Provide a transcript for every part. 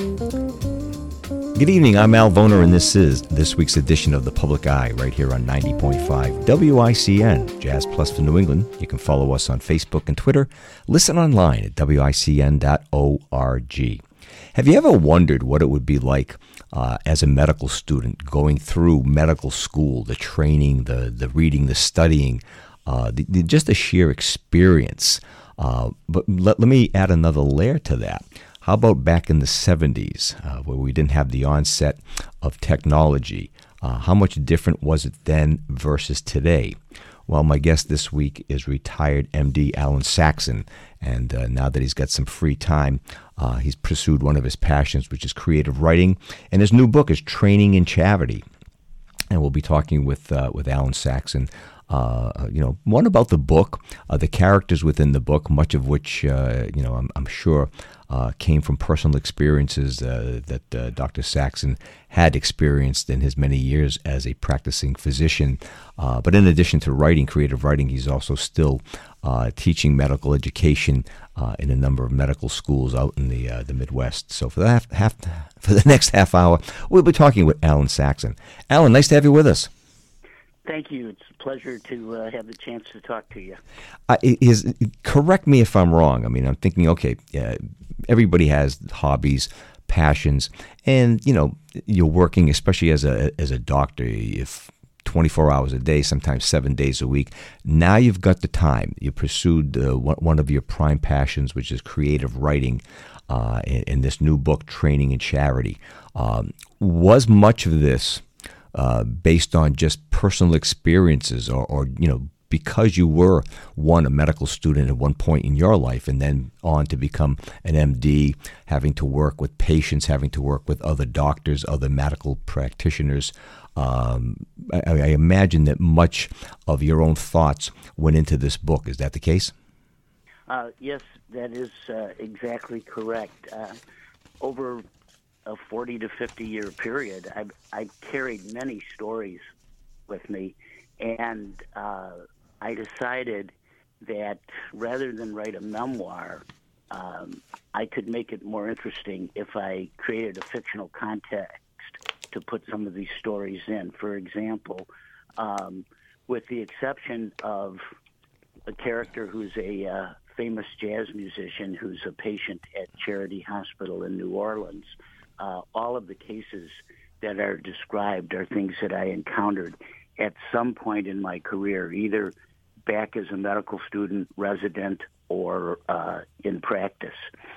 Good evening, I'm Al Voner, and this is this week's edition of The Public Eye, right here on 90.5 WICN, Jazz Plus for New England. You can follow us on Facebook and Twitter. Listen online at WICN.org. Have you ever wondered what it would be like as a medical student going through medical school, the training, the reading, the studying, just the sheer experience? But let me add another layer to that. How about back in the 70s, where we didn't have the onset of technology? How much different was it then versus today? Well, my guest this week is retired MD Alan Saxon, and now that he's got some free time, he's pursued one of his passions, which is creative writing, and his new book is Training in Charity. And we'll be talking with Alan Saxon, one about the book, the characters within the book, much of which, I'm sure came from personal experiences that Dr. Saxon had experienced in his many years as a practicing physician. But in addition to writing, creative writing, he's also still teaching medical education in a number of medical schools out in the Midwest. So for the next half hour, we'll be talking with Alan Saxon. Alan, nice to have you with us. Thank you. It's a pleasure to have the chance to talk to you. Correct me if I'm wrong. I mean, I'm thinking, okay, everybody has hobbies, passions, and you're working, especially as a doctor, if 24 hours a day, sometimes 7 days a week. Now you've got the time. You pursued one of your prime passions, which is creative writing, in this new book, Training in Charity. Was much of this based on just personal experiences, or because you were a medical student at one point in your life, and then on to become an MD, having to work with patients, having to work with other doctors, other medical practitioners? I imagine that much of your own thoughts went into this book. Is that the case? Yes, that is exactly correct. Over a 40 to 50 year period, I carried many stories with me, and I decided that rather than write a memoir, I could make it more interesting if I created a fictional context to put some of these stories in. For example, with the exception of a character who's a famous jazz musician who's a patient at Charity Hospital in New Orleans, all of the cases that are described are things that I encountered at some point in my career, either back as a medical student, resident, or in practice.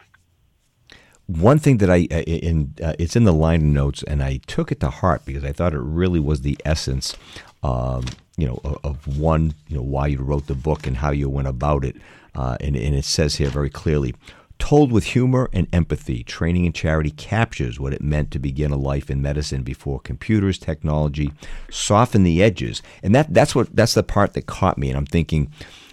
One thing that it's in the liner notes, and I took it to heart because I thought it really was the essence, of why you wrote the book and how you went about it. And it says here very clearly, told with humor and empathy, Training in Charity captures what it meant to begin a life in medicine before computers, technology softened the edges. And that's the part that caught me. And I'm thinking,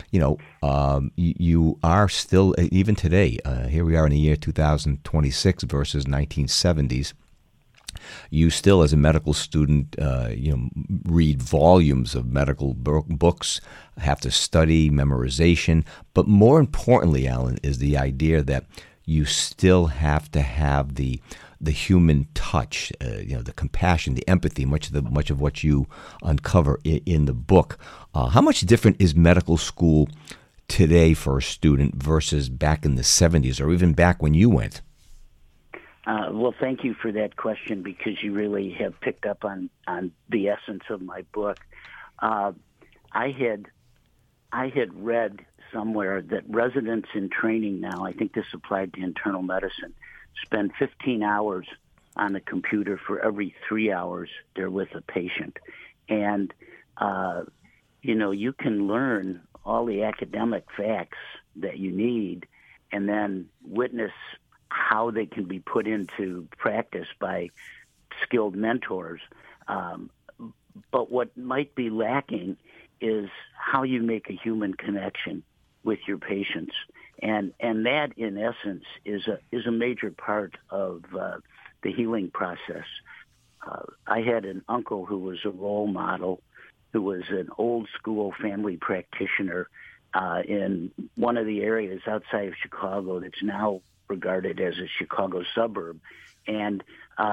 you are still, even today, here we are in the year 2026 versus 1970s. You still, as a medical student, read volumes of medical books, have to study, memorization. But more importantly, Alan, is the idea that you still have to have the human touch, the compassion, the empathy, much of what you uncover in the book. How much different is medical school today for a student versus back in the 70s, or even back when you went? Well, thank you for that question, because you really have picked up on the essence of my book. I had read somewhere that residents in training now, I think this applied to internal medicine, spend 15 hours on the computer for every 3 hours they're with a patient. And, you can learn all the academic facts that you need and then witness how they can be put into practice by skilled mentors. But what might be lacking is how you make a human connection with your patients. And that, in essence, is a major part of the healing process. I had an uncle who was a role model, who was an old-school family practitioner in one of the areas outside of Chicago that's now regarded as a Chicago suburb. And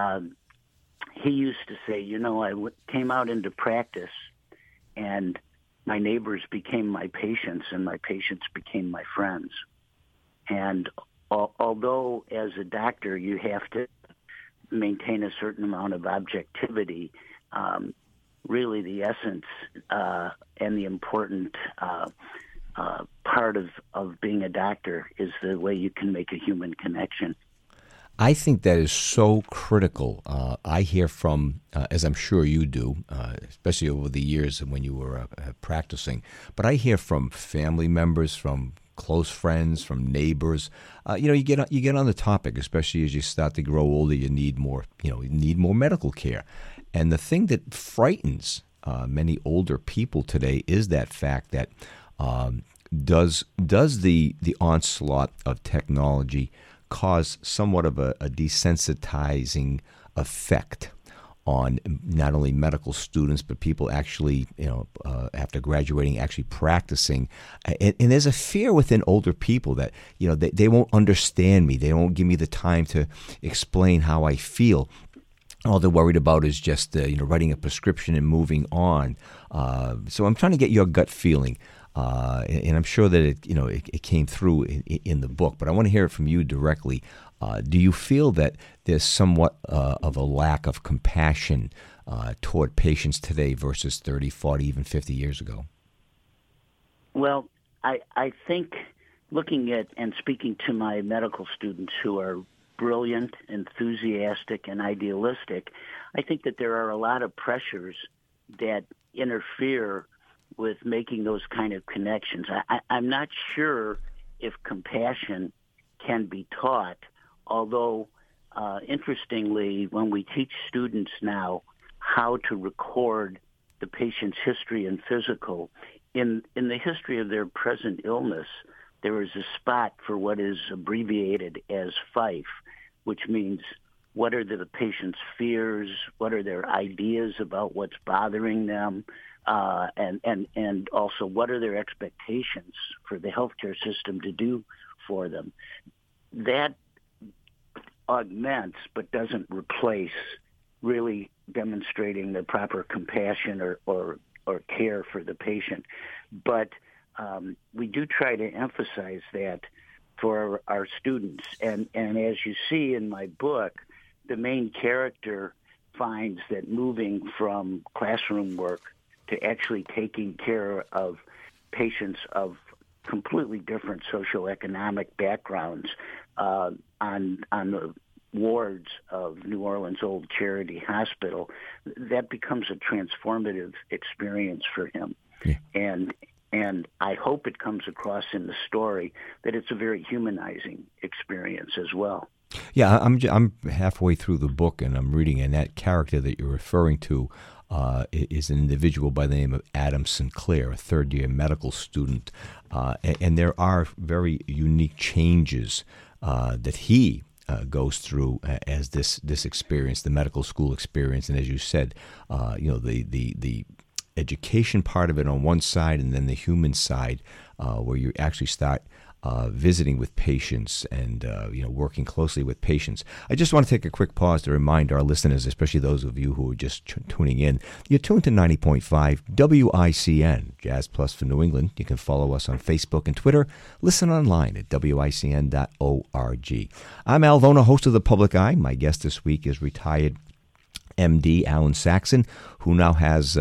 he used to say, I came out into practice, and my neighbors became my patients, and my patients became my friends. And although as a doctor you have to maintain a certain amount of objectivity, really the essence and the important part of being a doctor is the way you can make a human connection. I think that is so critical. I hear from, as I'm sure you do, especially over the years when you were practicing, but I hear from family members, from close friends, from neighbors. You get on the topic, especially as you start to grow older. You need more medical care, and the thing that frightens many older people today is that fact that does the onslaught of technology cause somewhat of a desensitizing effect on not only medical students, but people actually, after graduating, actually practicing. And there's a fear within older people that, they won't understand me. They won't give me the time to explain how I feel. All they're worried about is just, writing a prescription and moving on. So I'm trying to get your gut feeling. And I'm sure that it came through in the book, but I want to hear it from you directly. Do you feel that there's somewhat of a lack of compassion toward patients today versus 30, 40, even 50 years ago? Well, I think looking at and speaking to my medical students who are brilliant, enthusiastic, and idealistic, I think that there are a lot of pressures that interfere with making those kind of connections. I'm not sure if compassion can be taught, although interestingly, when we teach students now how to record the patient's history and physical, in the history of their present illness, there is a spot for what is abbreviated as FIFE, which means what are the patient's fears, what are their ideas about what's bothering them, and also what are their expectations for the healthcare system to do for them. That augments but doesn't replace really demonstrating the proper compassion or care for the patient. But we do try to emphasize that for our students. And as you see in my book, the main character finds that moving from classroom work to actually taking care of patients of completely different socioeconomic backgrounds on the wards of New Orleans Old Charity Hospital, that becomes a transformative experience for him. Yeah. And I hope it comes across in the story that it's a very humanizing experience as well. Yeah, I'm halfway through the book, and I'm reading, and that character that you're referring to is an individual by the name of Adam Sinclair, a third-year medical student. And there are very unique changes that he goes through as this experience, the medical school experience. And as you said, the education part of it on one side, and then the human side, where you actually start visiting with patients and working closely with patients. I just want to take a quick pause to remind our listeners, especially those of you who are just tuning in, you're tuned to 90.5 WICN, Jazz Plus for New England. You can follow us on Facebook and Twitter. Listen online at WICN.org. I'm Al Vona, host of The Public Eye. My guest this week is retired MD Alan Saxon, who now has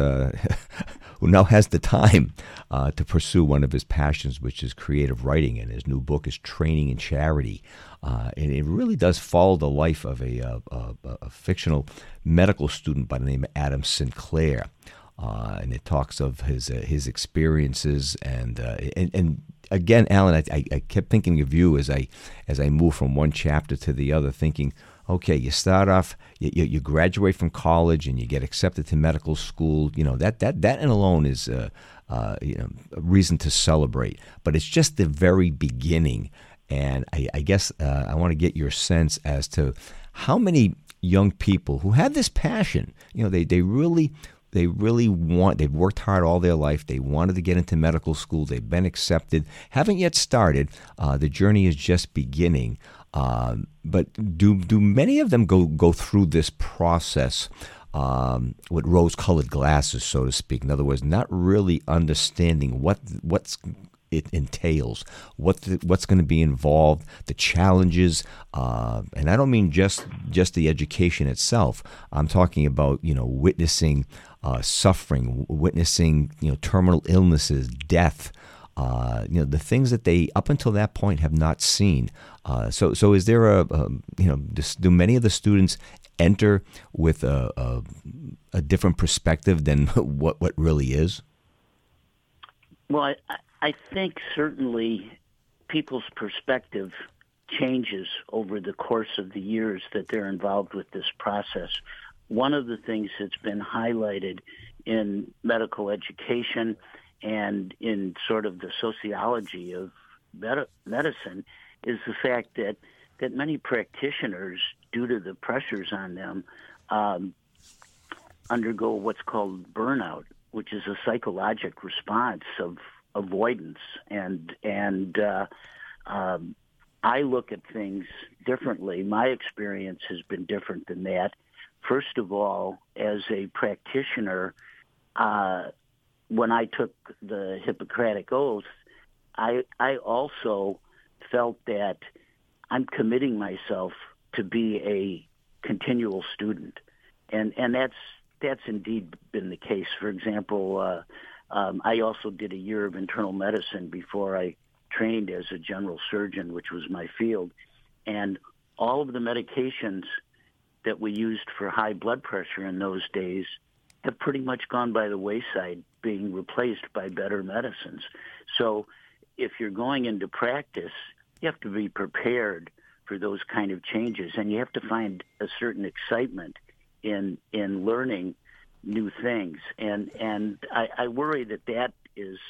the time to pursue one of his passions, which is creative writing, and his new book is Training in Charity. And it really does follow the life of a fictional medical student by the name of Adam Sinclair, and it talks of his experiences. And again, Alan, I kept thinking of you as I move from one chapter to the other, thinking, okay, you start off, you graduate from college and you get accepted to medical school. That in alone is a reason to celebrate. But it's just the very beginning. And I guess I want to get your sense as to how many young people who have this passion, they really want, they've worked hard all their life. They wanted to get into medical school. They've been accepted. Haven't yet started. The journey is just beginning. But do many of them go through this process with rose-colored glasses, so to speak? In other words, not really understanding what's it entails, what's going to be involved, the challenges, and I don't mean just the education itself. I'm talking about witnessing suffering, witnessing terminal illnesses, death. The things that they up until that point have not seen. So is there do many of the students enter with a different perspective than what really is? Well, I think certainly people's perspective changes over the course of the years that they're involved with this process. One of the things that's been highlighted in medical education and in sort of the sociology of medicine is the fact that many practitioners, due to the pressures on them, undergo what's called burnout, which is a psychologic response of avoidance. And I look at things differently. My experience has been different than that. First of all, as a practitioner, when I took the Hippocratic Oath, I also felt that I'm committing myself to be a continual student, and that's indeed been the case. For example, I also did a year of internal medicine before I trained as a general surgeon, which was my field, and all of the medications that we used for high blood pressure in those days have pretty much gone by the wayside, being replaced by better medicines. So if you're going into practice, you have to be prepared for those kind of changes, and you have to find a certain excitement in learning new things. And I worry that is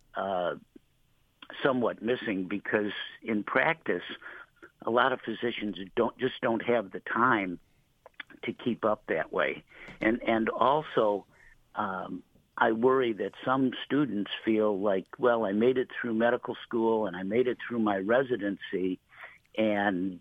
somewhat missing, because in practice, a lot of physicians don't have the time to keep up that way. And also, I worry that some students feel like, well, I made it through medical school and I made it through my residency, and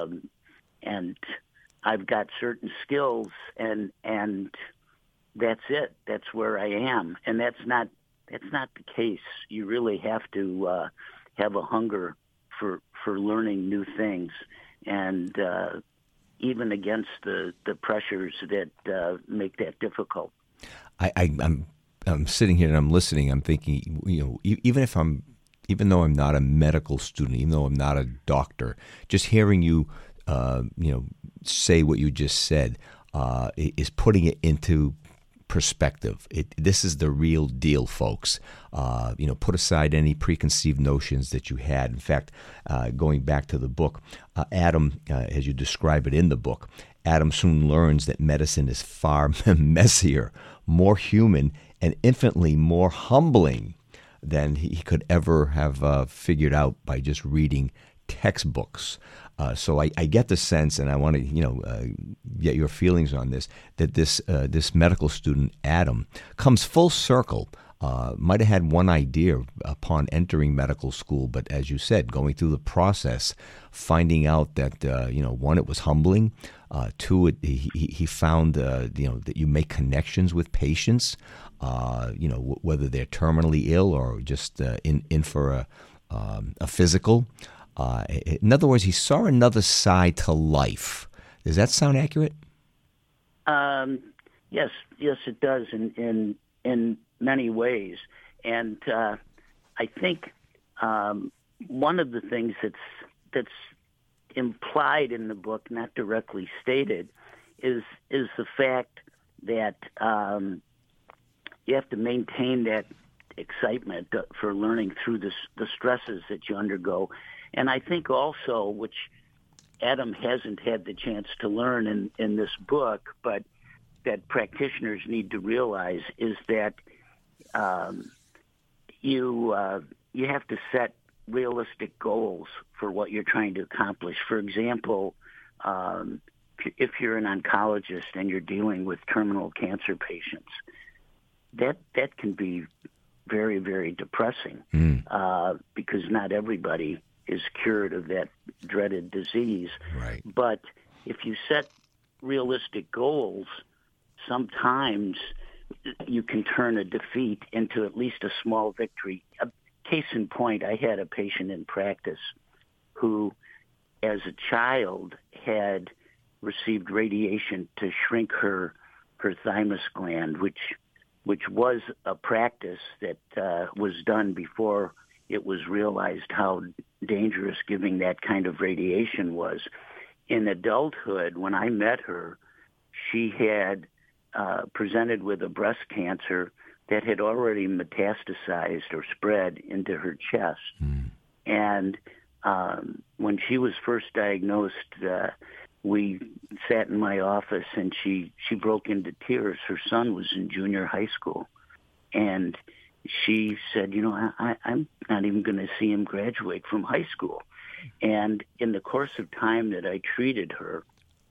I've got certain skills, and that's it. That's where I am, and that's not the case. You really have to have a hunger for learning new things, and even against the pressures that make that difficult. I'm sitting here and I'm listening. I'm thinking, even though I'm not a medical student, even though I'm not a doctor, just hearing you, say what you just said, is putting it into perspective. This is the real deal, folks. Put aside any preconceived notions that you had. In fact, going back to the book, Adam, as you describe it in the book, Adam soon learns that medicine is far messier, more human, and infinitely more humbling than he could ever have figured out by just reading textbooks. So I get the sense, and I want to get your feelings on this, that this medical student, Adam, comes full circle. Might have had one idea upon entering medical school, but as you said, going through the process, finding out that one, it was humbling. Two, he found that you make connections with patients, whether they're terminally ill or just in for a physical. In other words, he saw another side to life. Does that sound accurate? Yes, it does in many ways. And I think one of the things that's implied in the book, not directly stated, is the fact that you have to maintain that excitement for learning through the stresses that you undergo. And I think also, which Adam hasn't had the chance to learn in this book, but that practitioners need to realize, is that you have to set realistic goals for what you're trying to accomplish. For example, if you're an oncologist and you're dealing with terminal cancer patients, that can be very, very depressing because not everybody is cured of that dreaded disease. Right. But if you set realistic goals, sometimes you can turn a defeat into at least a small victory. A case in point, I had a patient in practice who, as a child, had received radiation to shrink her thymus gland, which was a practice that was done before it was realized how dangerous giving that kind of radiation was. In adulthood, when I met her, she had presented with a breast cancer that had already metastasized or spread into her chest. And when she was first diagnosed, we sat in my office, and she broke into tears. Her son was in junior high school, and she said, I'm not even going to see him graduate from high school. And in the course of time that I treated her,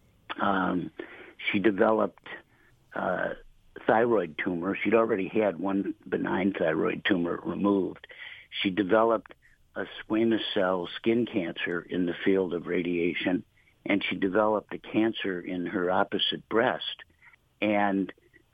she developed thyroid tumor. She'd already had one benign thyroid tumor removed. She developed a squamous cell skin cancer in the field of radiation, and she developed a cancer in her opposite breast. And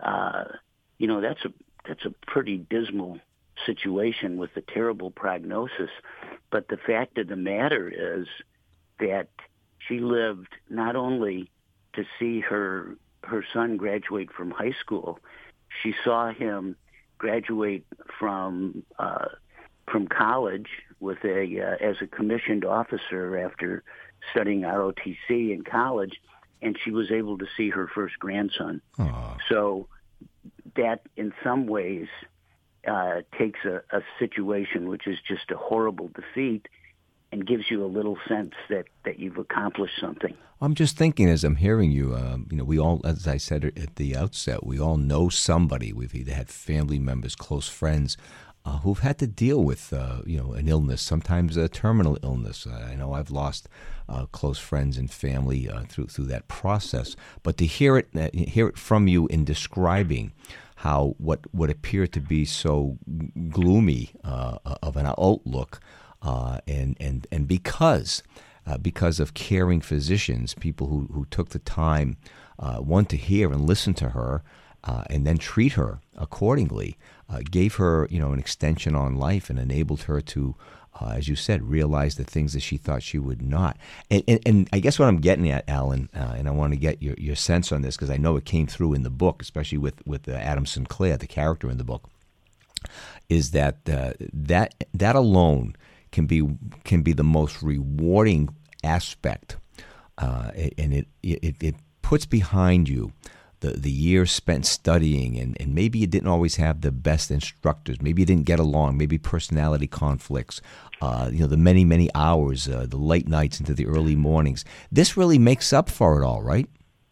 that's a pretty dismal situation with a terrible prognosis. But the fact of the matter is that she lived not only to see her son graduate from high school, she saw him graduate from college with as a commissioned officer after studying ROTC in college, and she was able to see her first grandson. Aww. So that, in some ways, takes a situation which is just a horrible defeat and gives you a little sense that you've accomplished something. I'm just thinking as I'm hearing you, we all, as I said at the outset, we all know somebody. We've either had family members, close friends, who've had to deal with, an illness, sometimes a terminal illness. I know I've lost close friends and family through that process. But to hear it from you in describing how what appeared to be so gloomy of an outlook, and because of caring physicians, people who took the time, one, to hear and listen to her, and then treat her accordingly, gave her, an extension on life and enabled her to, as you said, realize the things that she thought she would not. And I guess what I'm getting at, Alan, and I want to get your sense on this because I know it came through in the book, especially with Adam Sinclair, the character in the book, is that that alone can be the most rewarding aspect, and it puts behind you the years spent studying, and maybe you didn't always have the best instructors, maybe you didn't get along, maybe personality conflicts, the many hours, the late nights into the early mornings. This really makes up for it all, right?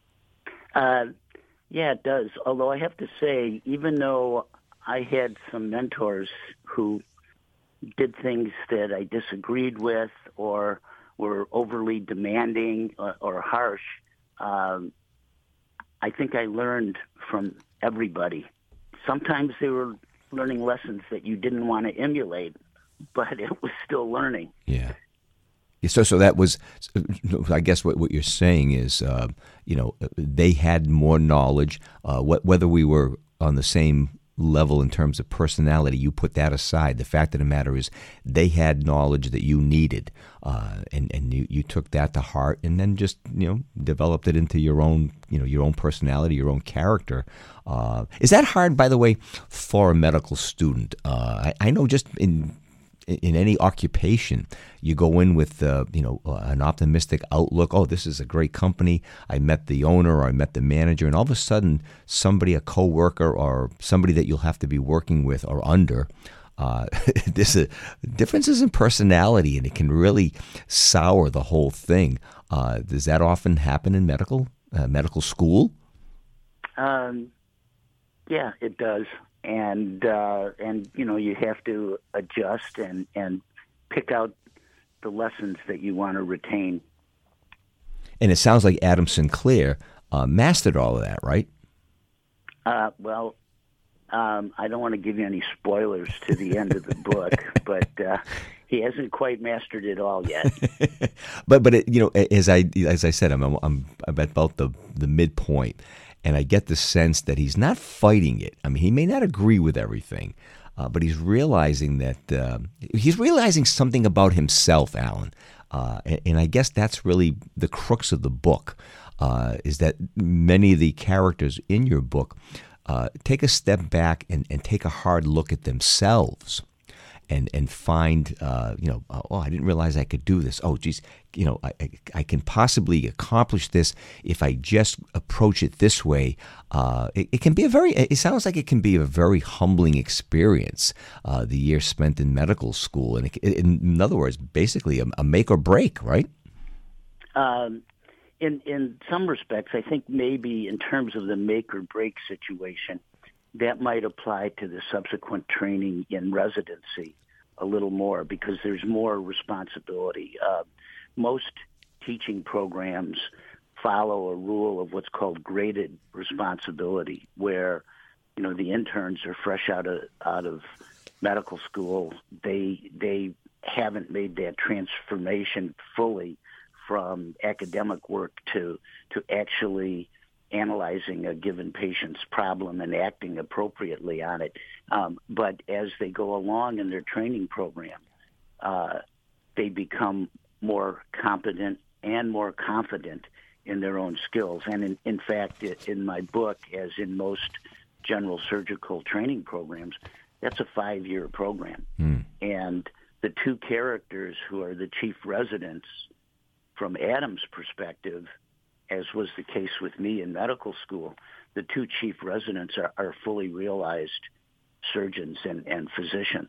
Yeah, it does. Although I have to say, even though I had some mentors who did things that I disagreed with or were overly demanding or harsh, I think I learned from everybody. Sometimes they were learning lessons that you didn't want to emulate, but it was still learning. Yeah. So that was, I guess what you're saying is, they had more knowledge. Whether we were on the same level in terms of personality, you put that aside. The fact of the matter is they had knowledge that you needed, and you took that to heart, and then just developed it into your own personality, your own character. Is that hard, by the way, for a medical student? I know just in any occupation, you go in with an optimistic outlook. Oh, this is a great company. I met the owner or I met the manager, and all of a sudden, somebody, a coworker or somebody that you'll have to be working with or under, there's differences in personality, and it can really sour the whole thing. Does that often happen in medical school? Yeah, it does. And you have to adjust and pick out the lessons that you want to retain. And it sounds like Adam Sinclair mastered all of that, right? I don't want to give you any spoilers to the end of the book, but he hasn't quite mastered it all yet. but as I said, I'm at about the midpoint, and I get the sense that he's not fighting it. I mean, he may not agree with everything, but he's realizing that he's realizing something about himself, Alan. And I guess that's really the crux of the book, is that many of the characters in your book take a step back and take a hard look at themselves and find, I didn't realize I could do this. Oh, geez, I can possibly accomplish this if I just approach it this way. It can be it sounds like it can be a very humbling experience, the year spent in medical school. And in other words, basically a make or break, right? In some respects, I think maybe in terms of the make or break situation, that might apply to the subsequent training in residency a little more, because there's more responsibility. Most teaching programs follow a rule of what's called graded responsibility, where the interns are fresh out of medical school. They haven't made that transformation fully from academic work to actually analyzing a given patient's problem and acting appropriately on it. But as they go along in their training program, they become more competent and more confident in their own skills. And in fact, in my book, as in most general surgical training programs, that's a 5-year program. And the two characters who are the chief residents, from Adam's perspective, as was the case with me in medical school, the two chief residents are fully realized surgeons and physicians.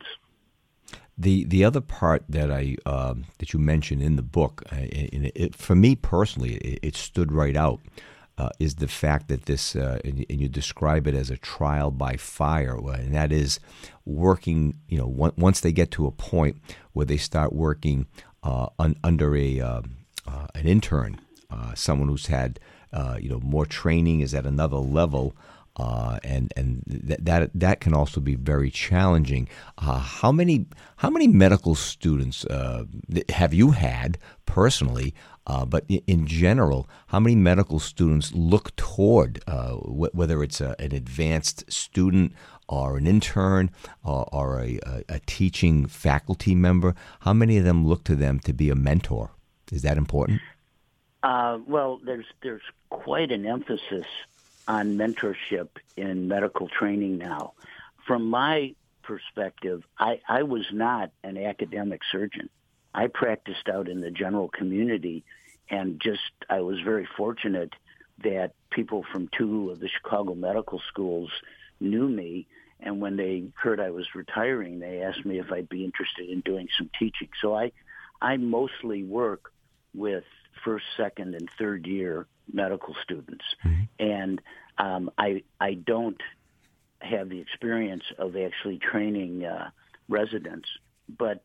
The other part that that you mentioned in the book, for me personally, it stood right out, is the fact that this, and you describe it as a trial by fire, and that is working. Once they get to a point where they start working under an intern, someone who's had more training, is at another level. And that can also be very challenging. How many medical students have you had personally? But in general, how many medical students look toward whether it's an advanced student or an intern or a teaching faculty member? How many of them look to them to be a mentor? Is that important? Well, there's quite an emphasis on mentorship in medical training now. From my perspective, I was not an academic surgeon. I practiced out in the general community, and I was very fortunate that people from 2 of the Chicago medical schools knew me, and when they heard I was retiring, they asked me if I'd be interested in doing some teaching. So I mostly work with first, second, and third year medical students. Mm-hmm. And I don't have the experience of actually training residents, but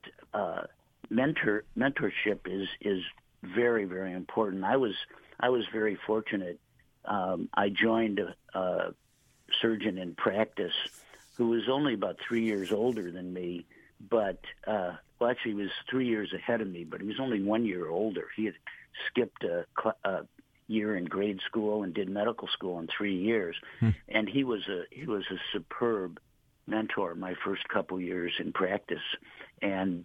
mentorship is very, very important. I was very fortunate. I joined a surgeon in practice who was only about 3 years older than me, but actually he was 3 years ahead of me, but he was only 1 year older. He had skipped a year in grade school and did medical school in 3 years, and he was a superb mentor my first couple years in practice. And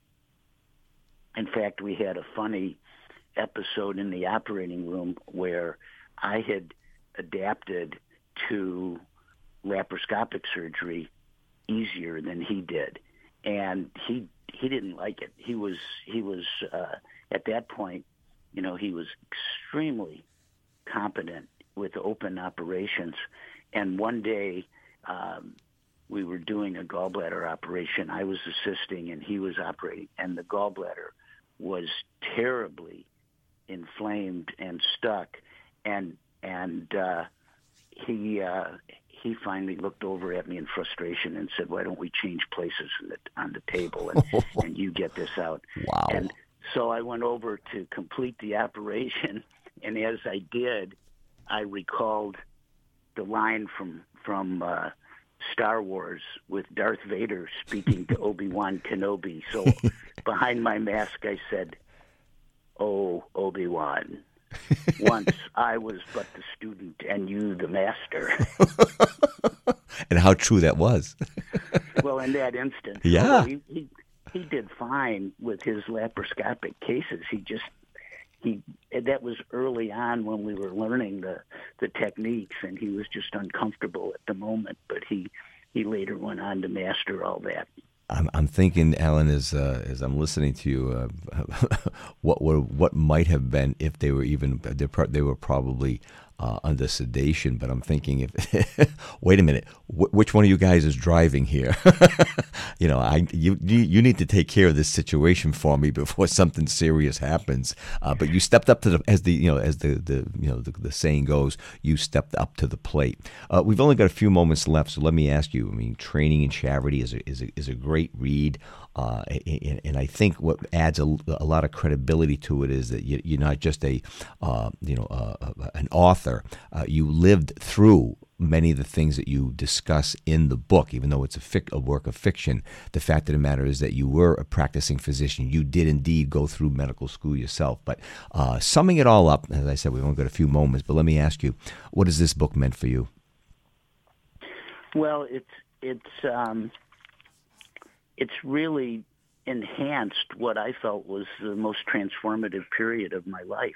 in fact, we had a funny episode in the operating room where I had adapted to laparoscopic surgery easier than he did, and he didn't like it. He was at that point, he was extremely competent with open operations. And one day, we were doing a gallbladder operation. I was assisting and he was operating, and the gallbladder was terribly inflamed and stuck. And he finally looked over at me in frustration and said, "Why don't we change places on the table and you get this out?" Wow. And so I went over to complete the operation, and as I did, I recalled the line from Star Wars with Darth Vader speaking to Obi-Wan Kenobi. So behind my mask, I said, "Oh, Obi-Wan, once I was but the student and you the master." And how true that was. Well, in that instance, yeah, he did fine with his laparoscopic cases. That was early on when we were learning the techniques, and he was just uncomfortable at the moment. But he later went on to master all that. I'm thinking, Alan, as I'm listening to you, what might have been if they were probably under sedation. But I'm thinking, if wait a minute, which one of you guys is driving here? You need to take care of this situation for me before something serious happens. But you stepped up to as the saying goes, you stepped up to the plate. We've only got a few moments left, so let me ask you. I mean, Training in Charity is a great read. And I think what adds a lot of credibility to it is that you're not just an author. You lived through many of the things that you discuss in the book, even though it's a work of fiction. The fact of the matter is that you were a practicing physician. You did indeed go through medical school yourself. But summing it all up, as I said, we've only got a few moments, but let me ask you, what has this book meant for you? Well, it's really enhanced what I felt was the most transformative period of my life.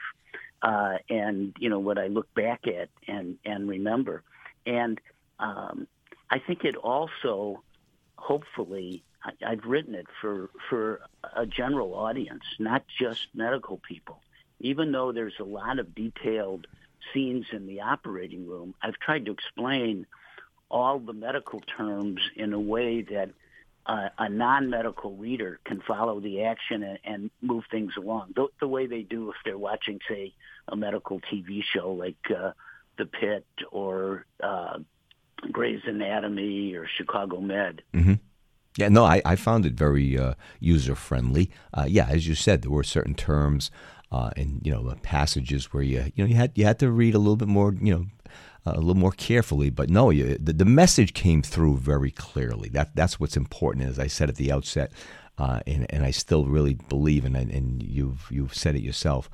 And what I look back at and remember. And I think it also, hopefully, I've written it for a general audience, not just medical people. Even though there's a lot of detailed scenes in the operating room, I've tried to explain all the medical terms in a way that a non-medical reader can follow the action and move things along, the way they do if they're watching, say, a medical TV show like The Pit or Grey's Anatomy or Chicago Med. Mm-hmm. Yeah, no, I found it very user-friendly. As you said, there were certain terms and passages where you had to read a little bit more, a little more carefully, but no, the message came through very clearly. That's what's important, as I said at the outset, and I still really believe, and you've said it yourself.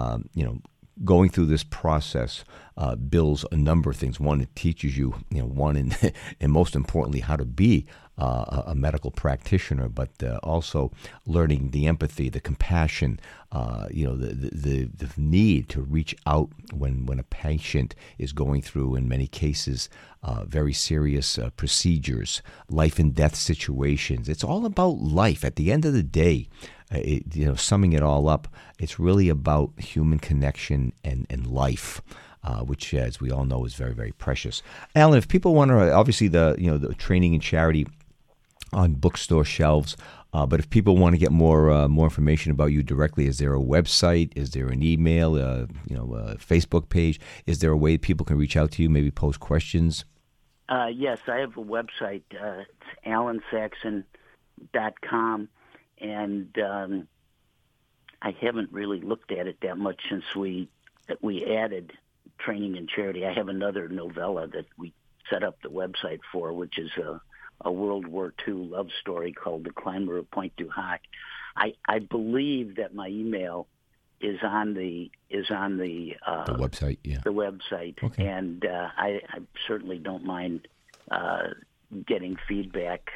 Going through this process builds a number of things. One, it teaches you, and most importantly, how to be a medical practitioner, but also learning the empathy, the compassion, the need to reach out when a patient is going through, in many cases, very serious procedures, life and death situations. It's all about life. At the end of the day, summing it all up, it's really about human connection and life. Which, as we all know, is very, very precious. Alan, if people want to, obviously the Training in Charity on bookstore shelves, but if people want to get more information about you directly, is there a website? Is there an email? A Facebook page? Is there a way people can reach out to you? Maybe post questions. Yes, I have a website. It's alansaxon.com, and I haven't really looked at it that much since we added Training in Charity. I have another novella that we set up the website for, which is a World War II love story called The Climber of Pointe du Hoc. I believe that my email is on the website. Yeah, the website, okay. And I certainly don't mind getting feedback.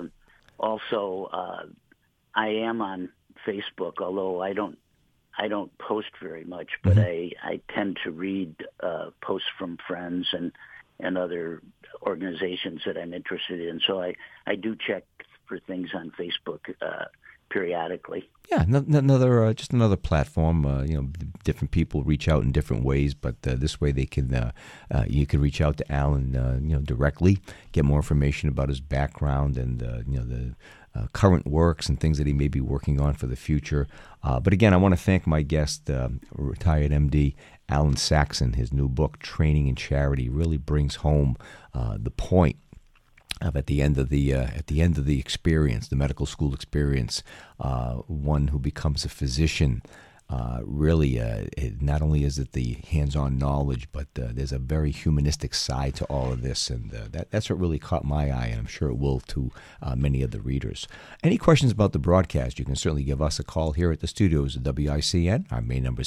Also, I am on Facebook, although I don't post very much, but mm-hmm. I tend to read posts from friends and other organizations that I'm interested in. So I do check for things on Facebook periodically. Yeah, just another platform. Different people reach out in different ways, but this way they can you can reach out to Alan directly, get more information about his background and the current works and things that he may be working on for the future. But again, I want to thank my guest, retired MD Alan Saxon. His new book, Training in Charity, really brings home the point of at the end of the experience, the medical school experience, one who becomes a physician really, not only is it the hands-on knowledge, but there's a very humanistic side to all of this, and that's what really caught my eye, and I'm sure it will to many of the readers. Any questions about the broadcast, you can certainly give us a call here at the studios of WICN. Our main number is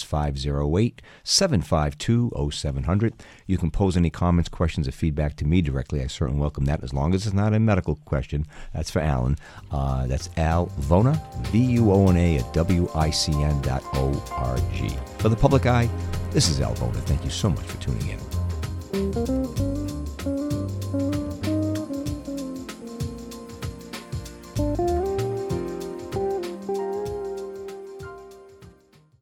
508-752-0700. You can pose any comments, questions, or feedback to me directly. I certainly welcome that, as long as it's not a medical question. That's for Alan. That's Al Vona, VUONA at WICN.org. For the Public Eye, this is Al Vona. Thank you so much for tuning in.